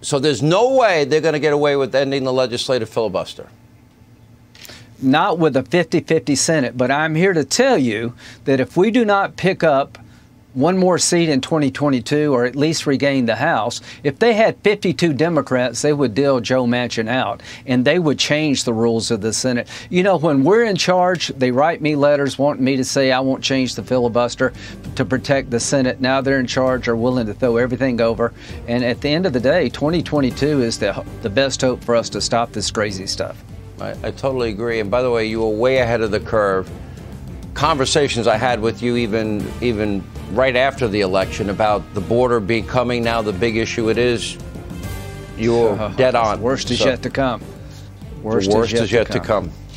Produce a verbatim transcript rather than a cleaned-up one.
So there's no way they're going to get away with ending the legislative filibuster. Not with a fifty fifty Senate, but I'm here to tell you that if we do not pick up one more seat in twenty twenty-two, or at least regain the House, if they had fifty-two Democrats, they would deal Joe Manchin out, and they would change the rules of the Senate. You know, when we're in charge, they write me letters wanting me to say I won't change the filibuster to protect the Senate. Now they're in charge, are willing to throw everything over. And at the end of the day, twenty twenty-two is the, the best hope for us to stop this crazy stuff. I, I totally agree. And by the way, you were way ahead of the curve. Conversations I had with you even even right after the election about the border becoming now the big issue it is, you were dead on. The worst is so, yet to come. Worst the worst is yet, is yet to, to come. come.